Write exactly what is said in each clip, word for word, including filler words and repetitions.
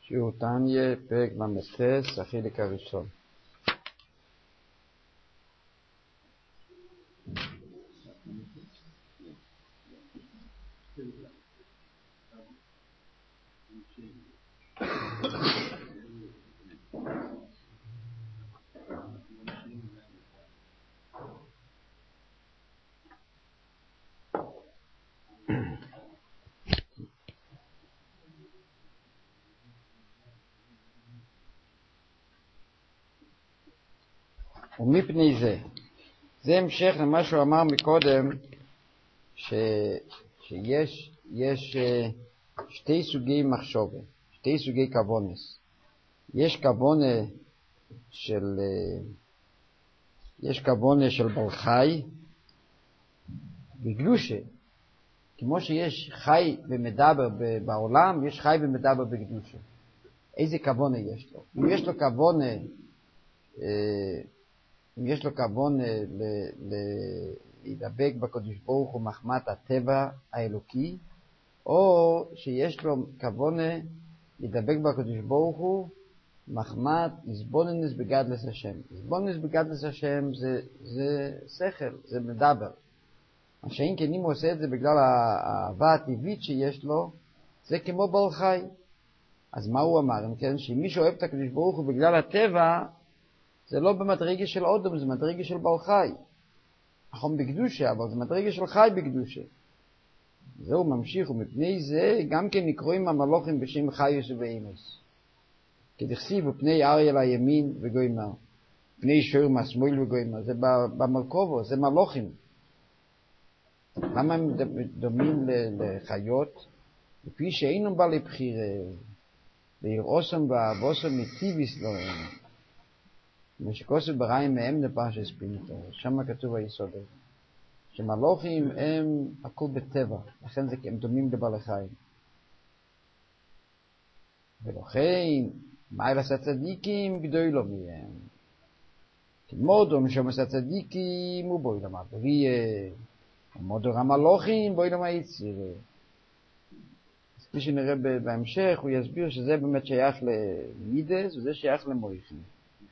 שיעור תניא, פרק למ"ט, החלק הראשון. ומפני זה, זה המשך למה שהוא אמר מקודם, ש, שיש יש שתי סוגי מחשבה, שתי סוגי כוונס. יש כוונה של יש כוונה של בעל חי בקדושה, כמו שיש חי ומדבר בעולם, יש חי ומדבר בקדושה. איזה כוונה יש לו? אם יש לו כוונה אם יש לו כוונה להידבק בקדוש ברוך הוא מחמת הטבע האלוקי, או שיש לו כוונה להידבק בקדוש ברוך הוא מחמת איזבוננס בגדלס השם. איזבוננס בגדלס השם זה, זה שכל, זה מדבר. מה שאין כן אם הוא עושה את זה בגלל האהבה הטבעית שיש לו, זה כמו בעל חי. אז מה הוא אמר? אם כן, שאם מי שאוהב את הקדוש ברוך הוא בגלל הטבע, זה לא במדרגה של אודם, זה מדרגה של בעל חי. נכון בקדושה, אבל זה מדרגה של חי בקדושה. זהו ממשיך, ומפני זה גם כן נקרואים המלוכים בשם חיוס ובאימוס. כדכסיב ופני אריה לימין וגוימר, פני שור מהשמאל וגוימר, זה במרכובו, זה מלוכים. למה הם דומים לחיות? לפי שאינם בא לבחיר, לירעוסם ואהבוסם מטיביס להם. ושכוסף בריים מהם לפרשס פינתו, שם כתוב היסוד הזה. שמלוכים הם הכל בטבע, לכן זה, הם דומים לבעלי חיים. ולכן, מה אלעס הצדיקים גדוי לו מהם? כמודו משומס הצדיקים הוא בוי למה בריא, ומודו המלוכים בוי למה יציר. אז כפי שנראה בהמשך, הוא יסביר שזה באמת שייך למידס, וזה שייך למויכים.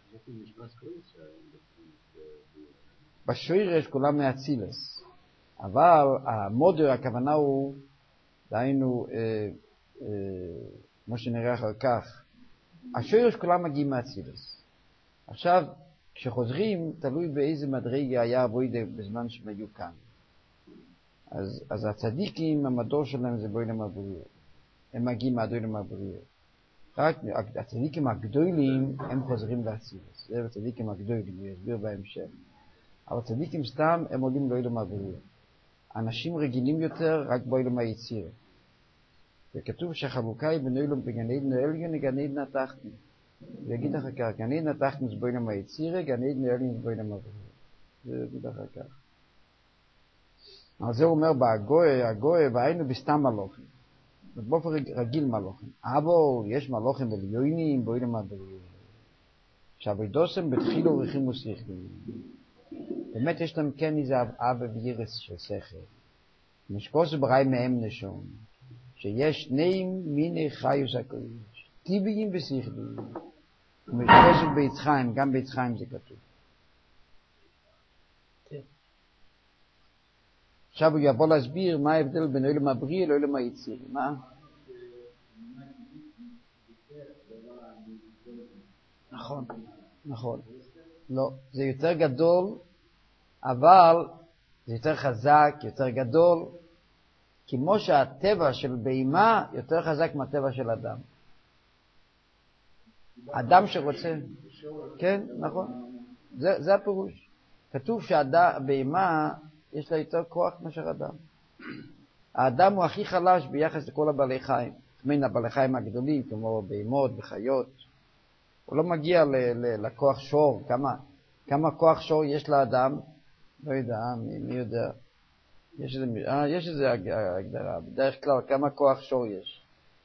בשורש כולם מאצילס, אבל המודר הכוונה הוא דהיינו אה, אה, כמו שנראה אחר כך, השורש כולם מגיעים מאצילס. עכשיו כשחוזרים תלוי באיזה מדרגה היה הבוידה בזמן שהם היו כאן. אז, אז הצדיקים המדור שלהם זה בוידה מהבריא, הם מגיעים מהדוידה מהבריא. רק הצדיקים הגדולים הם חוזרים לאצילס, זה הצדיקים הגדולים, הוא יסביר בהמשך. אבל צדיקים סתם הם עולים לאילום הבריא. אנשים רגילים יותר רק באילום היציר. וכתוב שהחלוקה היא בין אילום בגן עדן העליון לגן עדן התחתון. ויגיד אחר כך, גן עדן התחתון זה באילום היציר, גן עדן העליון זה באילום הבריא. זה יגיד אחר כך. אבל זה הוא אומר בהגוי, הגוי והיינו בסתם מלוכים. באופן רגיל מלוכים. אבל יש מלוכים עליונים באילום הבריא. שהעבודתם בתחילו ורחימו שכליים. באמת יש להם כן איזה אבא וירס של שכל. משקוס בראי מהם נשום. שיש שני מיני חיוס הקודש. טבעיים ושכליים. ומשקוס בית חיים, גם בית חיים זה כתוב. עכשיו הוא יבוא להסביר מה ההבדל בין עולם הבריא לעולם היציר. מה? נכון, נכון. לא, זה יותר גדול. אבל זה יותר חזק, יותר גדול, כמו שהטבע של בהמה יותר חזק מהטבע של אדם. אדם שרוצה, כן, נכון, זה, זה הפירוש. כתוב שהבהמה יש לה יותר כוח מאשר אדם. האדם הוא הכי חלש ביחס לכל הבעלי חיים. מן הבעלי חיים הגדולים, כמו בהמות וחיות. הוא לא מגיע ל, ל, לכוח שור. כמה, כמה כוח שור יש לאדם? לא יודע, מי, מי יודע? יש איזה, אה, יש איזה הגדרה. בדרך כלל, כמה כוח שור יש?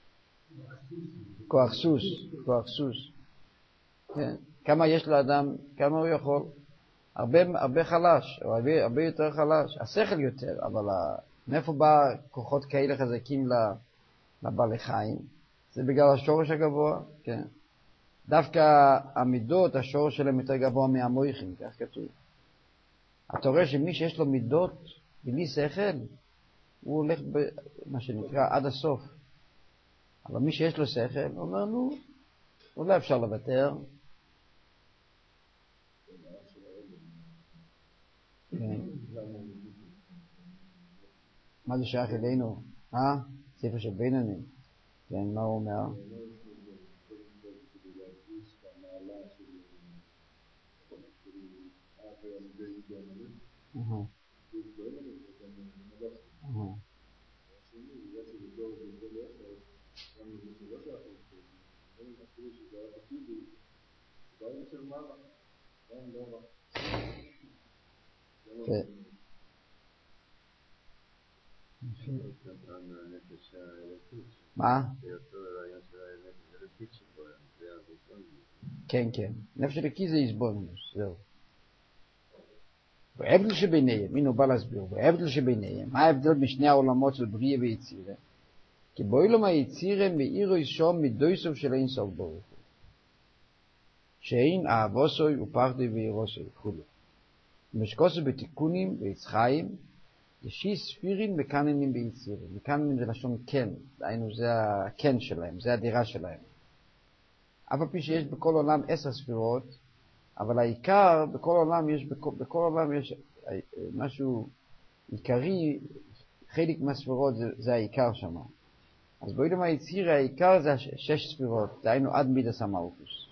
כוח סוס, כוח סוס. כן. כמה יש לאדם? כמה הוא יכול? הרבה, הרבה חלש, או הרבה, הרבה יותר חלש. השכל יותר, אבל מאיפה בא כוחות כאלה חזקים לבעלי חיים? זה בגלל השורש הגבוה, כן. דווקא המידות, השורש שלהם יותר גבוה מהמויכים, כך כתוב. אתה רואה שמי שיש לו מידות בלי שכל, הוא הולך במה שנקרא עד הסוף. אבל מי שיש לו שכל, הוא אומר, נו, אולי אפשר לוותר. כן. מה זה שייך אלינו? אה? ספר של בינוני. כן, מה הוא אומר? אהה. אהה. מה? כן, כן. נפש אלוקי זה איזבונוס, זהו. וההבדל שביניהם, הנה הוא בא להסביר, וההבדל שביניהם, מה ההבדל משני העולמות של בריאה ויצירה? כי בעולם היצירה מאירו ישום מדויסוף של אין סוף ברוך הוא. שאין אהבוסוי ופחדוי ואירוסוי וכו'. משקוסו בתיקונים ויצחיים, ישי ספירים מקננים ביצירה. מקננים זה לשון כן, דהיינו זה הכן שלהם, זה הדירה שלהם. אף על פי שיש בכל עולם עשר ספירות, אבל העיקר, בכל עולם יש, בכל, בכל עולם יש משהו עיקרי, חלק מהספירות זה, זה העיקר שם. אז בעולם היצירה העיקר זה שש ספירות, דהיינו עד מידס המלכוס.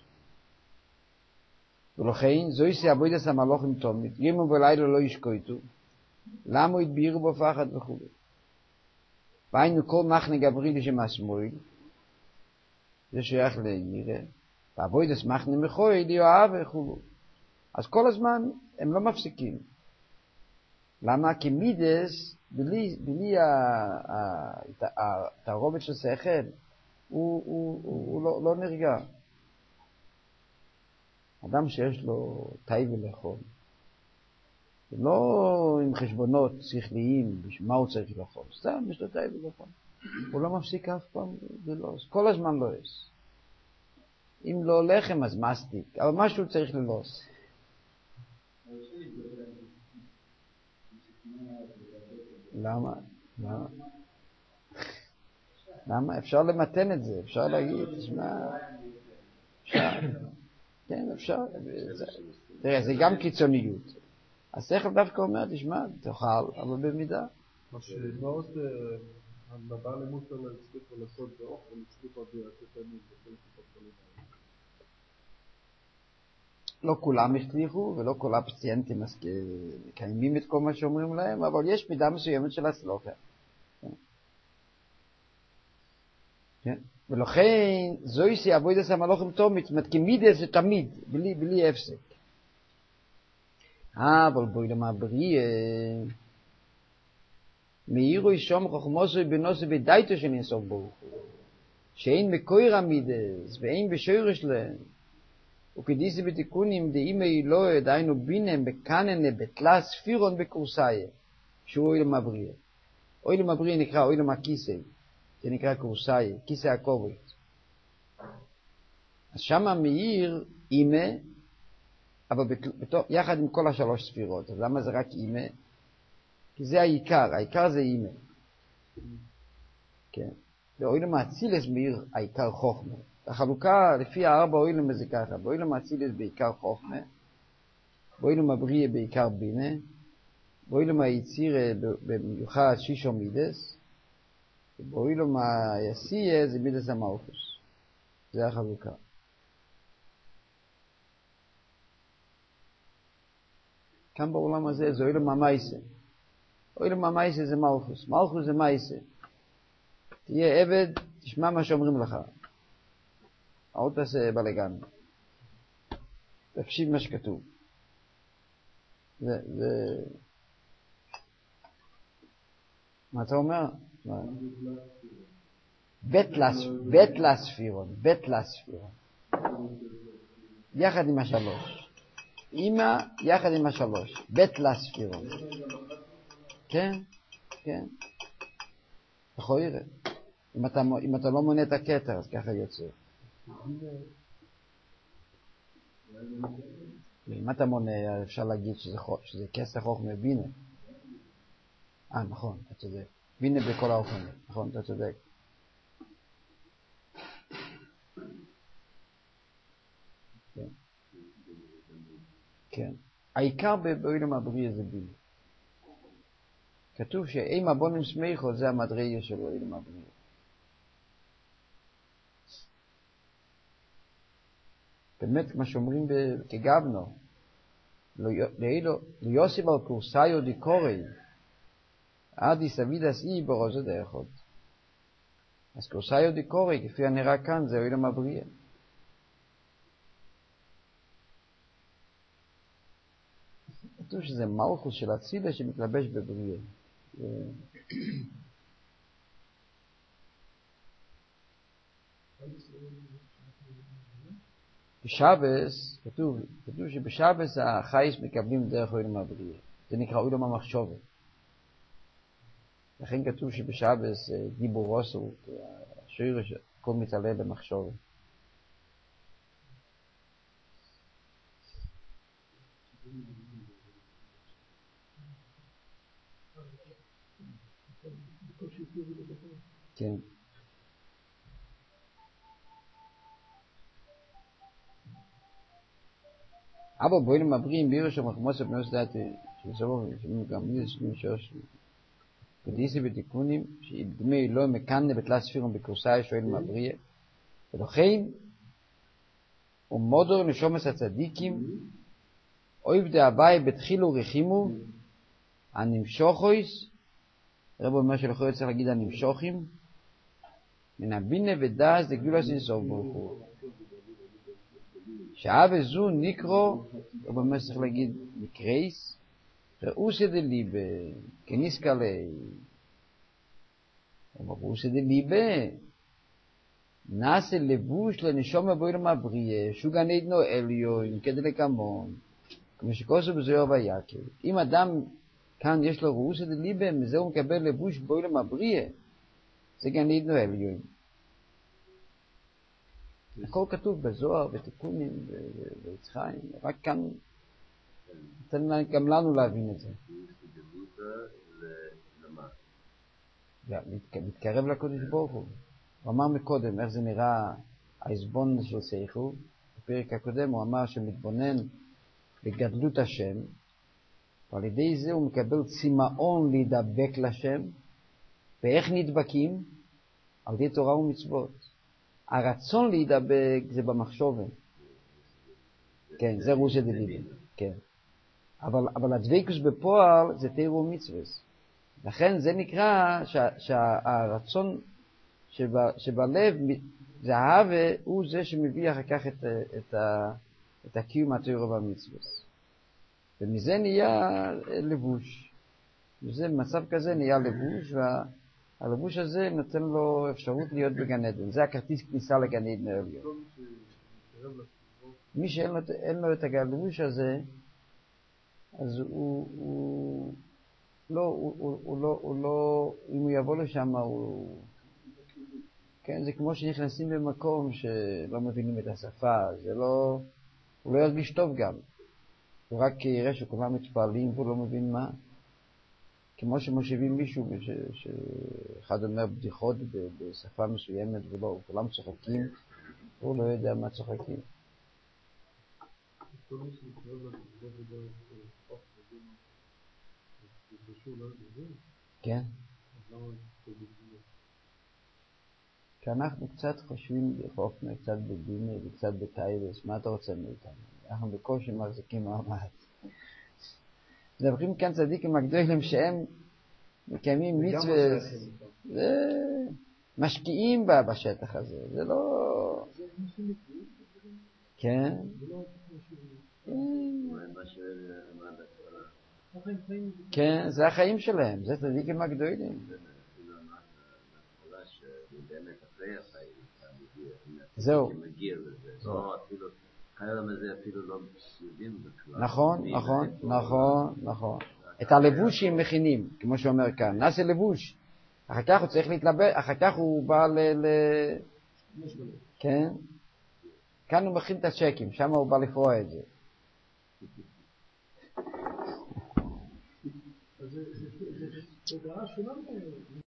ולכן, זוהי שעבודת המלוכים תומית, יום ולילה לא ישקוטו, למה התבירו בפחד וכו'. והיינו כל מחנה גברילי שמסמואל, זה שייך לירא, ועבודת מחנה מחוי, ליואב וכו'. אז כל הזמן הם לא מפסיקים. למה? כי מידס, בלי, בלי התערובת של שכל, הוא, הוא, הוא, הוא לא, לא נרגע. אדם שיש לו תאי ולאכול, לא עם חשבונות שכליים, בשביל הוא צריך לאכול, סתם יש לו תאי ולאכול. הוא לא מפסיק אף פעם ללוס, כל הזמן לוס. אם לא לחם אז מסטיק, אבל משהו צריך ללוס. למה? למה? למה? אפשר למתן את זה, אפשר להגיד, תשמע, אפשר. כן, אפשר. תראה, זה גם קיצוניות. השכל דווקא אומר, תשמע, תאכל, אבל במידה. מה שמאוד הבא למוסר להצליחו לעשות באוכל, הצליחו ביעתתנים בכל סיפור חולים. לא כולם הצליחו, ולא כל הפציינטים מקיימים את כל מה שאומרים להם, אבל יש מידה מסוימת של הצלחה. כן. ולכן, זוהי שעבודת המלוכים תומית, זאת אומרת, כי מידה זה תמיד, בלי, בלי הפסק. אה, אבל בעולם הבריאה, מאירו ישום חוכמוסו בנוסו בדייתו של אינסוף ברוך הוא, שאין מקויר המידס, ואין בשורש להם, וכדיסי בתיקונים דאימא אלוהי, דהיינו בינם בקננה בתלה ספירון בקורסאי, שהוא אוילם הבריאה. אוילם הבריאה נקרא אוילם הכיסא, זה נקרא קורסאי, כיסא הכובד. אז שמה מאיר אימא, אבל בתור, יחד עם כל השלוש ספירות. אז למה זה רק אימא? כי זה העיקר, העיקר זה אימא. כן. ואוילם האצילס מאיר העיקר חוכמה. החלוקה לפי הארבע אוילם זה ככה, באוילם האצילס בעיקר חוכמה, באוילם הבריאה בעיקר בינה, באוילם היציר במיוחד שישו מידס, ובאוילם היסייה זה מידס המלכוס. זה החלוקה. כאן בעולם הזה זה אוילם המייסה. אוילם המייסה זה מלכוס. מלכוס זה מייסה. תהיה עבד, תשמע מה שאומרים לך. אל תעשה בלגן. תקשיב מה שכתוב. זה, זה... מה אתה אומר? בית לספירון. בית לספירון. יחד עם השלוש. אמא יחד עם השלוש. בית לספירון. כן, כן. יכול לראות. אם אתה, אם אתה לא מונה את הכתר, אז ככה יוצא. אם אתה מונה, אפשר להגיד שזה, שזה כסר חוכמה בינה. אה, נכון, אתה צודק. בינה בכל האופן, נכון, אתה צודק. כן. כן. העיקר בעולם הבריאה זה בינה. כתוב שאם הבונים סמיכו זה המדרגה של עולם הבריאה. באמת, מה שאומרים כגבנו, ליוסיב על קורסאיו דיקורי, עד יסביד עשי ברוזת האחד. אז קורסאיו דיקורי, כפי הנראה כאן, זה עולם הבריאה. כתוב שזה מלכוס של הצילה שמתלבש בבריאה. בשבס, כתוב, כתוב שבשבס החייס מקבלים דרך עולם הבריאה. זה נקרא עולם המחשבת. לכן כתוב שבשבס דיבור רוסו, השורש, הכל מתעלה במחשבת. כן. אבל בואים הבריאים בירוש המחמוס בנוס דעתי שבסופו גם מי זה שוש כדיסי בתיקונים שדמי לא מקנה בתלת ספירון בקורסאי שואל מבריא ולכן ומודור נשומס הצדיקים אויב דאביי בתחילו רחימו הנמשוכויס רב אומר שלכו צריך להגיד הנמשוכים מן הבינה ודאז דגדולת אינסוף ברוך הוא שעה וזו נקרו, רב אומר צריך להגיד נקרייס, ראוסי דליבה, כניסקה לי. ראוסי דליבה, נעשה לבוש לנשום בעולם הבריאה, שוגן עדנו אליון, כדי לקמון, כמו שכוסו בזוהר ויקל. אם אדם כאן יש לו ראוסי דליבה, מזה הוא מקבל לבוש בעולם הבריאה, זה גן עדנו אליון. הכל כתוב בזוהר, בתיקונים, ביצחיים, רק כאן, נתן גם לנו להבין את זה. מתקרב לקודש ברוך הוא. הוא אמר מקודם, איך זה נראה העזבון של סייכו, בפרק הקודם הוא אמר שמתבונן בגדלות השם, ועל ידי זה הוא מקבל צימאון להידבק לשם, ואיך נדבקים? על ידי תורה ומצוות. הרצון להידבק זה במחשבה. כן, זה רוסיה דליבה. כן. אבל, אבל הדבקוס בפועל זה תירו ומצווס. לכן זה נקרא שה, שהרצון שבה, שבלב, זה ההווה, הוא זה שמביא אחר כך את, את, ה, את הקיום התירו והמצווס. ומזה נהיה לבוש. וזה, מצב כזה נהיה לבוש, וה... הלבוש הזה נותן לו אפשרות להיות בגן עדן. זה הכרטיס כניסה לגן עדן העליון. מי שאין לו, אין לו את הלבוש הזה, אז הוא, הוא, לא, הוא, הוא, הוא, לא, הוא לא, אם הוא יבוא לשם, הוא, כן, זה כמו שנכנסים במקום שלא מבינים את השפה, זה לא, הוא לא ירגיש טוב גם. הוא רק יראה שכולם מתפעלים והוא לא מבין מה. כמו שמושיבים מישהו שאחד אומר בדיחות בשפה מסוימת ולא, כולם צוחקים, הוא לא יודע מה צוחקים. כן. כי אנחנו קצת חושבים בחוכמה, קצת בבינה וקצת בטייבס, מה אתה רוצה מאיתנו? אנחנו בקושי מחזיקים מעמד. מדברים כאן צדיקים הגדולים שהם מקיימים מצוות, משקיעים בשטח הזה, זה לא... כן? כן, זה החיים שלהם, זה צדיקים הגדולים. זהו. נכון, נכון, נכון, נכון. את הלבוש שהם מכינים, כמו שאומר כאן, נעשה לבוש. אחר כך הוא צריך להתלבט, אחר כך הוא בא ל... ל... כן? כאן הוא מכין את הצ'קים, שם הוא בא לפרוע את זה. אז זה תודעה שונה.